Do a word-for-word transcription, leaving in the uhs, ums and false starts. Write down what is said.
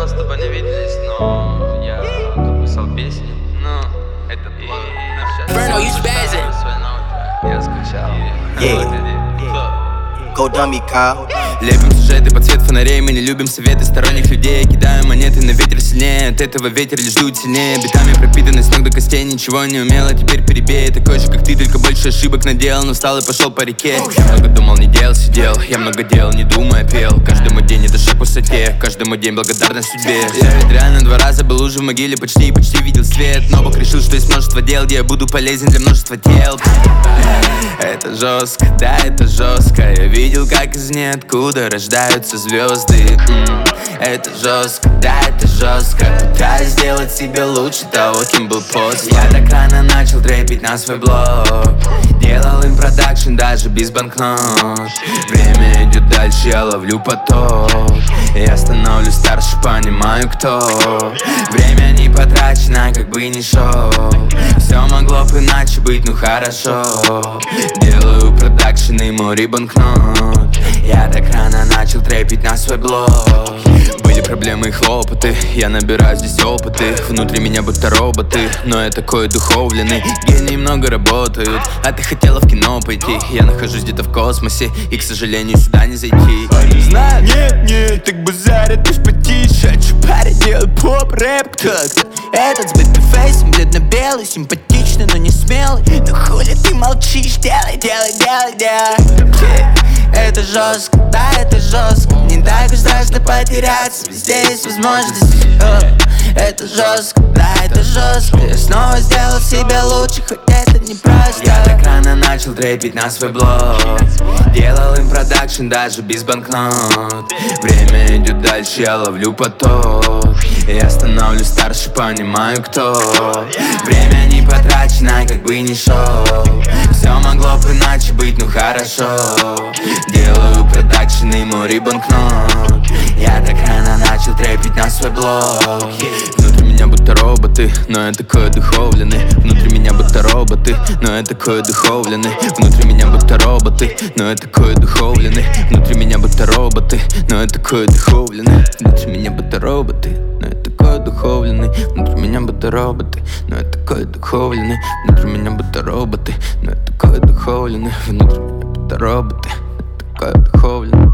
с тобой не виделись, но я тут писал песни. Ну, это было. Bruno, you spazzing. Я скучал. Go dummy, Kyle. Лепим сюжеты под свет фонарей, мы не любим советы сторонних людей. Кидаем монеты на ветер сильнее, от этого ветер лишь дует сильнее. Битами пропитанный с ног до костей, ничего не умела, теперь перебей. Такой же, как ты, только больше ошибок наделал, но встал и пошел по реке. Я много думал, не делал, сидел, я много делал, не думая, пел. Каждому день это шаг к высоте, каждому день благодарность судьбе. Я ведь реально два раза был уже в могиле, почти и почти видел свет. Но Бог решил, что есть множество дел, где я буду полезен для множества тел. Это жестко, да, это жестко. Я видел, как из ниоткуда рождаются звезды. М-м, это жестко, да, это жестко. Пытаюсь сделать себя лучше того, кем был после. Я так рано начал трэпить на свой блог. Делал им продакшн даже без банкнот. Время идет дальше, я ловлю поток. Я становлюсь старше, понимаю, кто. Время не потрачено, как бы ни шел. Все могло бы иначе быть, ну хорошо. Делаю продакшн и море банкнот. Я так рано начал трэпить на свой блог. Были проблемы и хлопоты, я набираю здесь опыты. Внутри меня будто роботы, но я такой духовленный. Гении много работают, а ты хотела в кино пойти. Я нахожусь где-то в космосе и, к сожалению, сюда не зайти. Они знают, нет, нет, так базарят уж потише. Хочу парень, делай поп-рэп кто-то. Этот с бэби-фейсом, бледно-белый, симпатичный, но не смелый. Ну хули ты молчишь, делай, делай, делай, делай. Это жестко, да, это жестко. Не так уж страшно потеряться, везде есть возможность. Это жестко, да, это жестко. Я снова сделал себя лучше, хоть это не просто. Я так рано начал трэпить на свой блог. Делал им продакшн даже без банкнот. Время идет дальше, я ловлю поток. Я становлюсь старше, понимаю, кто. Время не потрачено, как бы ни шел. Все могло бы иначе быть, ну хорошо. Делаю продакшн и море банкнот. Я так рано начал трэпить на свой блог. Внутри меня будто роботы, но я такой духовленный. Внутри меня будто роботы, но я такой духовленный. Внутри меня будто роботы, но я такой духовленный. Внутри меня будто роботы, но я такой духовленный. Внутри меня будто роботы, но я такой духовленный. Внутри меня будто роботы, но я такой духовленный. Внутри меня будто роботы, но я такой духовленный. Внутри меня будто роботы, но я такой духовленный.